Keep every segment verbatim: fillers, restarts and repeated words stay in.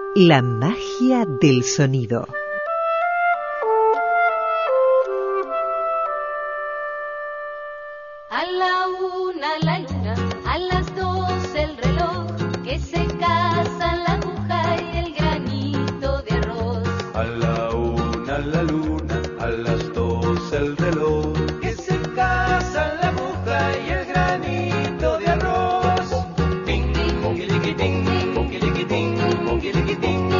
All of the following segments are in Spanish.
La magia del sonido. A la una la luna, a las dos el reloj, que se casan la aguja y el granito de arroz. A la una la luna, a las dos el reloj, que se casan la aguja y el granito de arroz. Ting, moquiliquitín, moquiliquitín, moquiliquitín.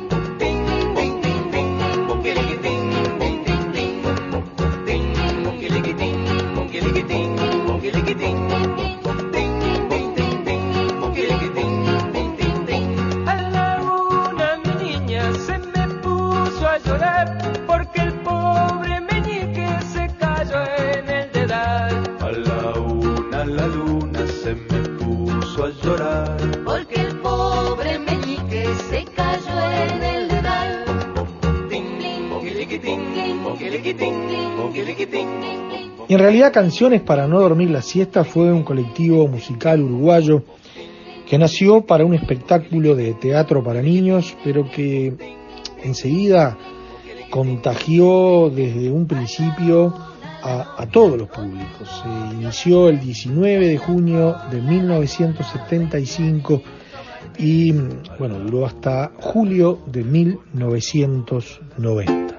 Porque el pobre meñique se cayó en el dedal. Y en realidad Canciones para no dormir la siesta fue un colectivo musical uruguayo que nació para un espectáculo de teatro para niños, pero que enseguida contagió desde un principio A, a todos los públicos. Se inició el diecinueve de junio de mil novecientos setenta y cinco y bueno, duró hasta julio de mil novecientos noventa.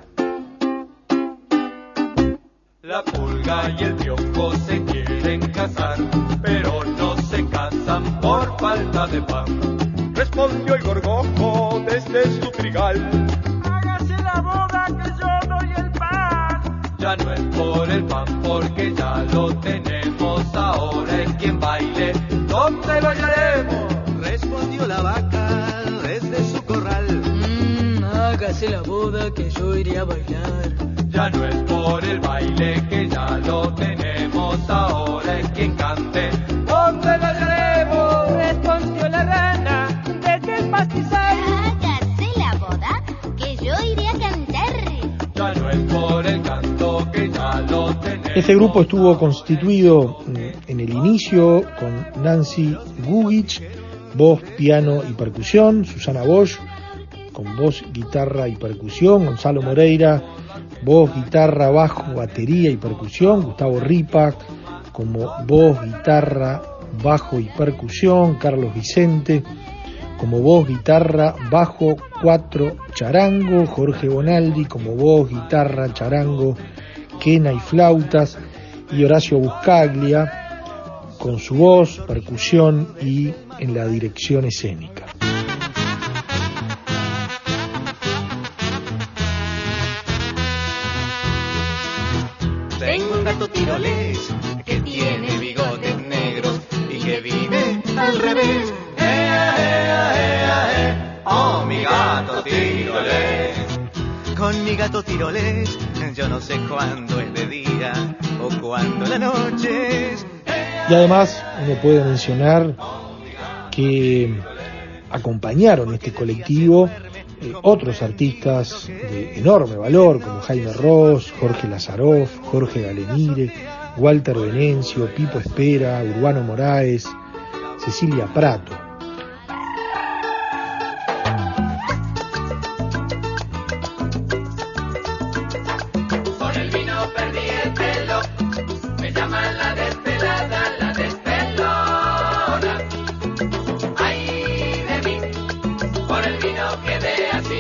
La pulga y el piojo se quieren casar, pero no se casan por falta de pan. Respondió el gorgojo desde su trigal: hágase la boda que yo doy el pan. Ya no es por el pan porque ya lo tenemos, ahora es quien baile, ¿dónde bailaremos? Respondió la vaca desde su corral: mmm, hágase la boda que yo iré a bailar. Ya no es por el baile que ya lo tenemos, ahora es quien cante, ¿dónde bailaremos? Respondió la rana desde el pastizal: hágase la boda que yo iré a cantar. Ya no es por el canto que ya lo tenemos. Este grupo estuvo constituido en el inicio con Nancy Gugich, voz, piano y percusión; Susana Bosch, con voz, guitarra y percusión; Gonzalo Moreira, voz, guitarra, bajo, batería y percusión; Gustavo Ripa, como voz, guitarra, bajo y percusión; Carlos Vicente, como voz, guitarra, bajo, cuatro, charango; Jorge Bonaldi, como voz, guitarra, charango, quena y flautas; y Horacio Buscaglia, con su voz, percusión y en la dirección escénica. Tengo un gato tirolés que tiene bigotes negros y que vive al revés. ¡Ea, ea, ea, ea! ¡Oh, mi gato tirolés! Con mi gato tirolés yo no sé cuándo es de día o cuándo la noche es. Y además uno puede mencionar que acompañaron este colectivo eh, otros artistas de enorme valor como Jaime Ross, Jorge Lazaroff, Jorge Galemire, Walter Venencio, Pipo Espera, Urbano Moraes, Cecilia Prato. Por el vino perdí el pelo, me llaman la desvelada, la despelona. Ay de mí, por el vino quedé así.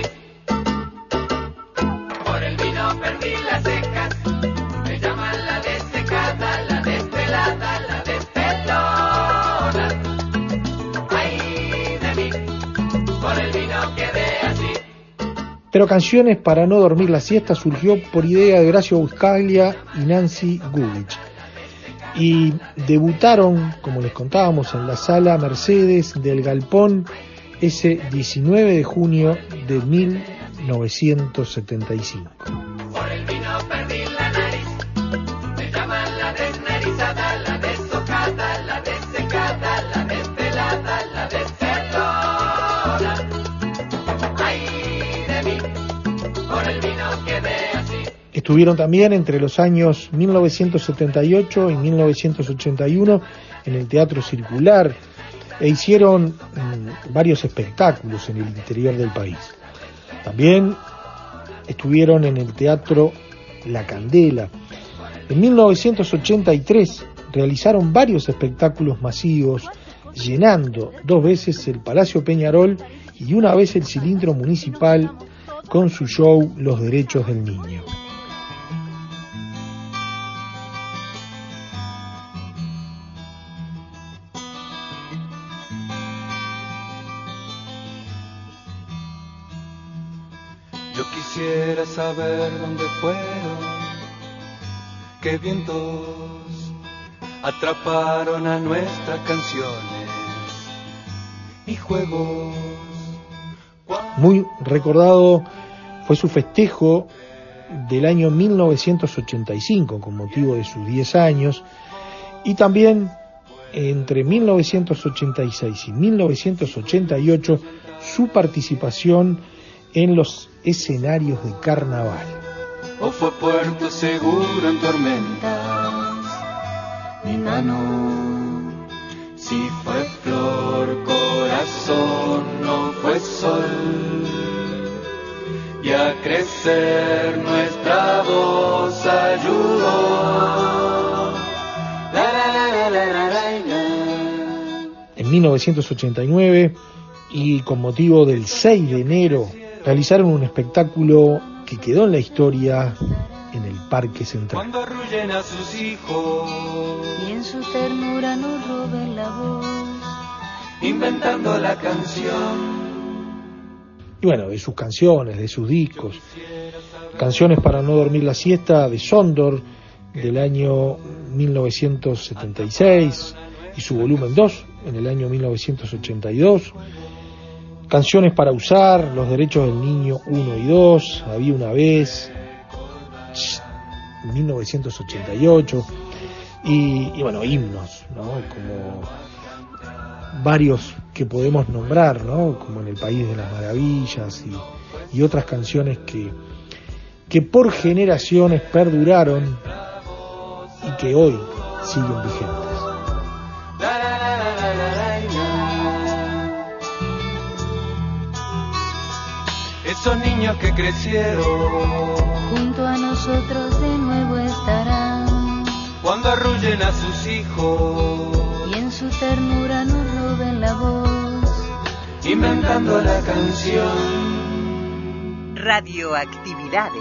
Por el vino perdí las cejas, me llaman la desecada, la despelada, la despelona. Ay de mí, por el vino quedé así. Pero Canciones para no dormir la siesta surgió por idea de Horacio Buscaglia y Nancy Gugich. Y debutaron, como les contábamos, en la Sala Mercedes del Galpón ese diecinueve de junio de mil novecientos setenta y cinco. Por el vino perdí la nariz, me llaman la desnarizada, la deshojada, la desecada, la despelada, la despertona. Ay de mí, por el vino quedé así. Estuvieron también entre los años mil novecientos setenta y ocho y mil novecientos ochenta y uno en el Teatro Circular e hicieron mmm, varios espectáculos en el interior del país. También estuvieron en el Teatro La Candela. En mil novecientos ochenta y tres realizaron varios espectáculos masivos, llenando dos veces el Palacio Peñarol y una vez el Cilindro Municipal con su show Los Derechos del Niño. Yo quisiera saber dónde fueron, qué vientos atraparon a nuestras canciones y juegos. Muy recordado fue su festejo del año mil novecientos ochenta y cinco con motivo de sus diez años, y también entre mil novecientos ochenta y seis y mil novecientos ochenta y ocho su participación en los escenarios de carnaval. O fue puerto seguro en tormentas, mi mano, si fue flor, corazón, no fue sol, y a crecer nuestra voz ayudó. La, la, la, la, la, la, la. En mil novecientos ochenta y nueve, y con motivo del seis de enero, realizaron un espectáculo que quedó en la historia en el Parque Central. Cuando arrullen a sus hijos y en su ternura nos roben la voz, inventando la canción. Y bueno, de sus canciones, de sus discos. Canciones para no dormir la siesta de Sondor, del año mil novecientos setenta y seis, y su volumen dos, en el año mil novecientos ochenta y dos. Canciones para usar, Los Derechos del Niño uno y dos, Había una vez, mil novecientos ochenta y ocho, y, y bueno, himnos, ¿no? Como varios que podemos nombrar, ¿no? Como En el País de las Maravillas y, y otras canciones que, que por generaciones perduraron y que hoy siguen vigentes. Esos niños que crecieron junto a nosotros de nuevo estarán, cuando arrullen a sus hijos y en su ternura nos roben la voz, inventando la canción. Radioactividades.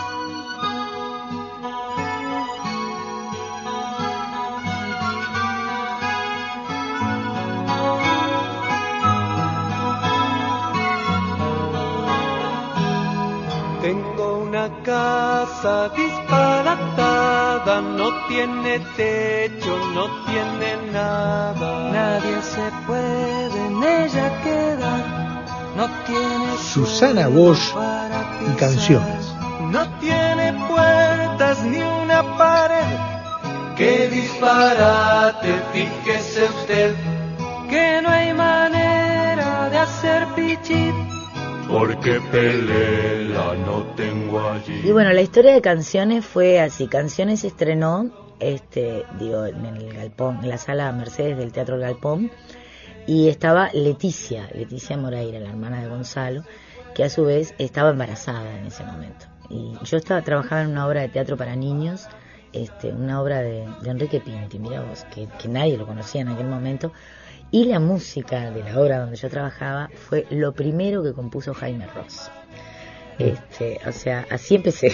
Tengo una casa disparatada, no tiene techo, no tiene nada. Nadie se puede en ella quedar. No tiene Susana Bosch y canciones. No tiene puertas ni una pared. ¡Qué disparate! Fíjese usted que no hay manera de hacer pichit. porque Pelela no tengo allí. Y bueno, la historia de Canciones fue así. Canciones se estrenó, este, digo, en el Galpón, en la sala Mercedes del Teatro Galpón, y estaba Leticia, Leticia Moreira, la hermana de Gonzalo, que a su vez estaba embarazada en ese momento. Y yo estaba trabajando en una obra de teatro para niños, este, una obra de, de Enrique Pinti, mira vos, que, que nadie lo conocía en aquel momento. Y la música de la obra donde yo trabajaba fue lo primero que compuso Jaime Ross. Este, o sea, así empecé.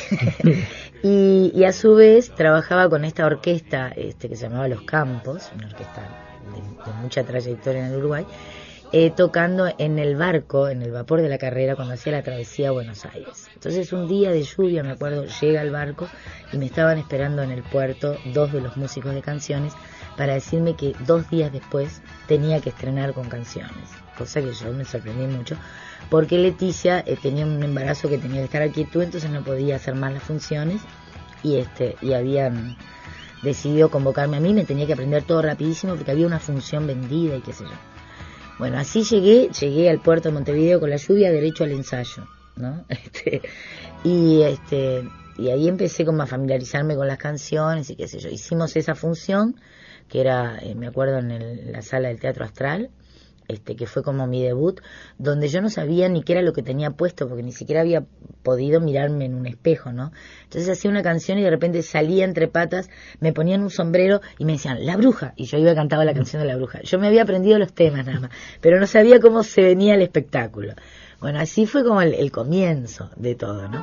y, y a su vez trabajaba con esta orquesta este, que se llamaba Los Campos, una orquesta de, de mucha trayectoria en el Uruguay, eh, tocando en el barco, en el vapor de la carrera, cuando hacía la travesía a Buenos Aires. Entonces un día de lluvia, me acuerdo, llega el barco y me estaban esperando en el puerto dos de los músicos de Canciones para decirme que dos días después tenía que estrenar con Canciones, cosa que yo me sorprendí mucho, porque Leticia eh, tenía un embarazo que tenía que estar aquí tú, entonces no podía hacer más las funciones, y este y habían decidido convocarme a mí, me tenía que aprender todo rapidísimo porque había una función vendida y qué sé yo. Bueno, así llegué, llegué al puerto de Montevideo con la lluvia, derecho al ensayo, ¿no? Este, y este y ahí empecé como a familiarizarme con las canciones y qué sé yo. Hicimos esa función, que era, eh, me acuerdo, en el, la sala del Teatro Astral, este, que fue como mi debut, donde yo no sabía ni qué era lo que tenía puesto, porque ni siquiera había podido mirarme en un espejo, ¿no? Entonces hacía una canción y de repente salía entre patas, me ponían un sombrero y me decían, La Bruja, y yo iba y cantaba la canción de La Bruja. Yo me había aprendido los temas nada más, pero no sabía cómo se venía el espectáculo. Bueno, así fue como el, el comienzo de todo, ¿no?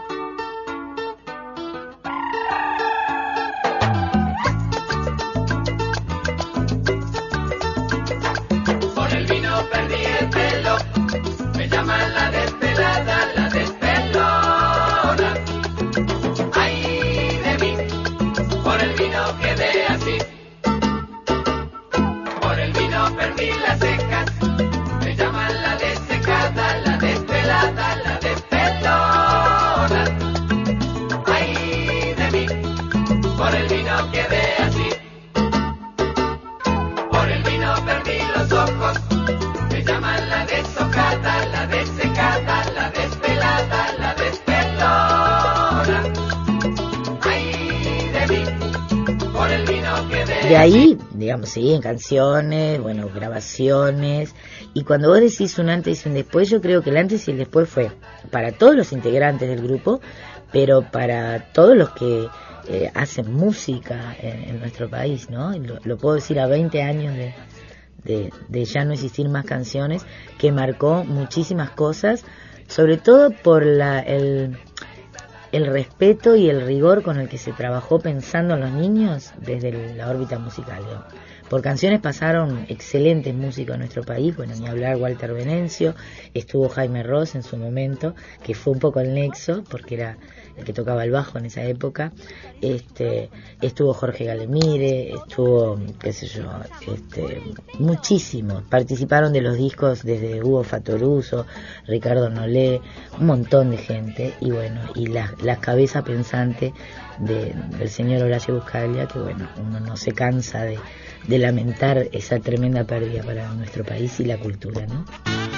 De ahí, digamos, seguí en canciones, bueno, grabaciones, y cuando vos decís un antes y un después, yo creo que el antes y el después fue para todos los integrantes del grupo, pero para todos los que eh, hacen música en, en nuestro país, ¿no? Lo, lo puedo decir a veinte años de, de, de ya no existir más canciones, que marcó muchísimas cosas, sobre todo por la, el... el respeto y el rigor con el que se trabajó pensando en los niños desde la órbita musical, ¿no? Por canciones pasaron excelentes músicos en nuestro país, bueno, ni hablar Walter Venencio, estuvo Jaime Ross en su momento, que fue un poco el nexo, porque era el que tocaba el bajo en esa época, este, estuvo Jorge Galemire, estuvo, qué sé yo, este, muchísimos, participaron de los discos desde Hugo Fatoruso, Ricardo Nolé, un montón de gente, y bueno, y la, la cabeza pensante de, del señor Horacio Buscaglia, que bueno, uno no se cansa de, de lamentar esa tremenda pérdida para nuestro país y la cultura, ¿no?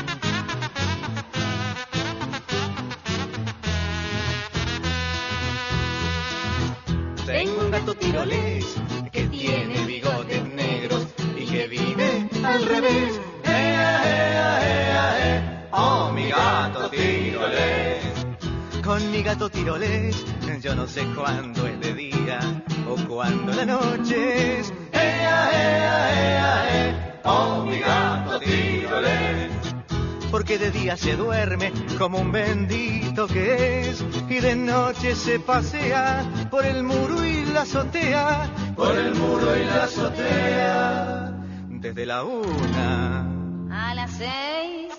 Tengo un gato tirolés que tiene bigotes negros y que vive al revés. ¡Ea, ea, ea, ea! ¡Oh, mi gato tirolés! Con mi gato tirolés yo no sé cuándo es de día o cuándo la noche es. ¡Ea, ea, ea, ea! ¡Oh, mi gato tirolés! Porque de día se duerme como un bendito que es, y de noche se pasea por el muro y la azotea, por el muro y la azotea, desde la una a las seis.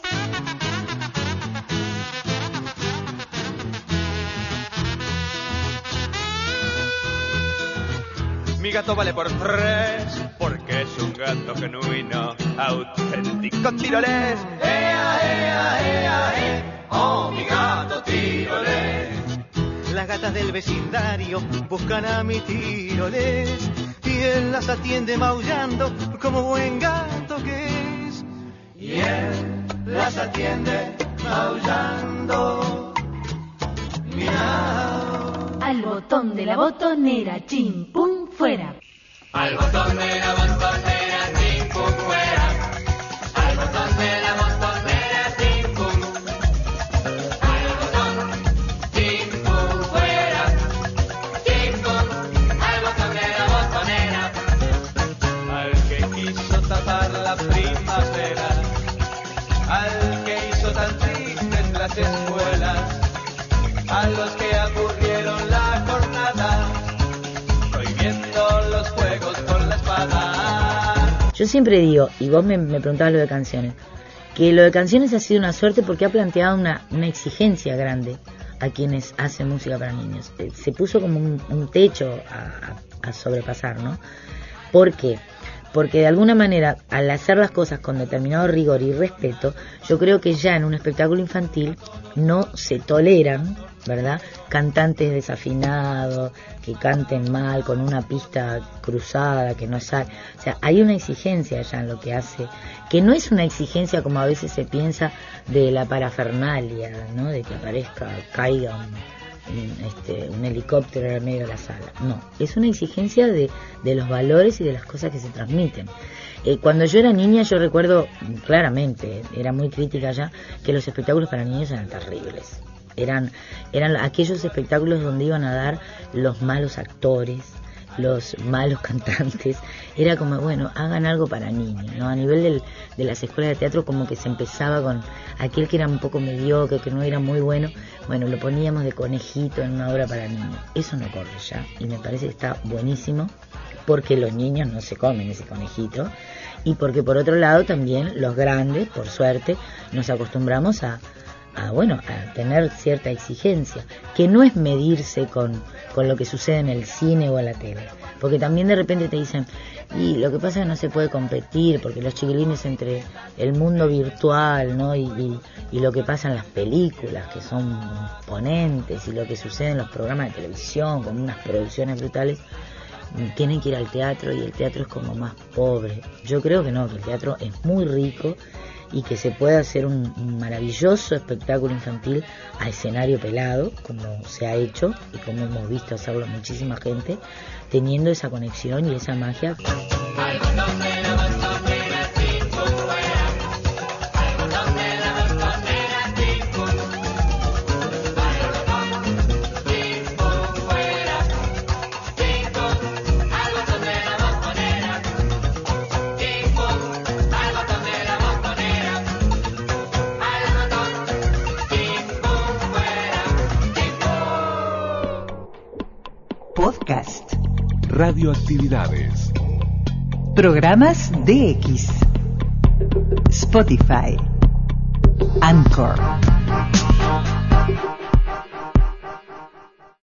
Mi gato vale por tres, porque es un gato genuino, auténtico tirolés. ¡Ea, ea, ea, ea! ¡Oh, mi gato tirolés! Las gatas del vecindario buscan a mi tirolés, y él las atiende maullando como buen gato que es. Y él las atiende maullando. Miau. Al botón de la botonera, chim pum fuera. Al botón de la botonera, chim pum fuera. Al botón de la botonera, chim pum. Al botón, chim pum fuera. Chim pum. Al botón de la botonera. Al que quiso tapar la primavera, al que hizo tan tristes las escuelas, a los que aburrieron la jornada, prohibiendo los juegos con la espada. Yo siempre digo, y vos me, me preguntabas lo de canciones, que lo de canciones ha sido una suerte porque ha planteado una, una exigencia grande a quienes hacen música para niños. Eh, se puso como un, un techo a, a, a sobrepasar, ¿no? ¿Por qué? Porque de alguna manera, al hacer las cosas con determinado rigor y respeto, yo creo que ya en un espectáculo infantil no se toleran, ¿verdad?, cantantes desafinados, que canten mal, con una pista cruzada, que no sale. O sea, hay una exigencia ya en lo que hace, que no es una exigencia como a veces se piensa de la parafernalia, ¿no?, de que aparezca, caiga un, un, este, un helicóptero en el medio de la sala. No, es una exigencia de, de los valores y de las cosas que se transmiten. Eh, cuando yo era niña, yo recuerdo claramente, era muy crítica ya, que los espectáculos para niños eran terribles. Eran, eran aquellos espectáculos donde iban a dar los malos actores, los malos cantantes. Era como, bueno, hagan algo para niños, ¿no? A nivel del, de las escuelas de teatro, como que se empezaba con aquel que era un poco mediocre, que no era muy bueno, bueno, lo poníamos de conejito en una obra para niños. Eso no corre ya, y me parece que está buenísimo, porque los niños no se comen ese conejito, y porque por otro lado también los grandes, por suerte, nos acostumbramos a a bueno, a tener cierta exigencia, que no es medirse con, con lo que sucede en el cine o en la tele, porque también de repente te dicen, y lo que pasa es que no se puede competir, porque los chiquilines entre el mundo virtual, ¿no? y, y, y lo que pasa en las películas, que son imponentes, y lo que sucede en los programas de televisión, con unas producciones brutales, tienen que ir al teatro, y el teatro es como más pobre. Yo creo que no, que el teatro es muy rico, y que se puede hacer un, un maravilloso espectáculo infantil a escenario pelado, como se ha hecho y como hemos visto hacerlo muchísima gente, teniendo esa conexión y esa magia. Podcast. Radioactividades. Programas D X. Spotify. Anchor.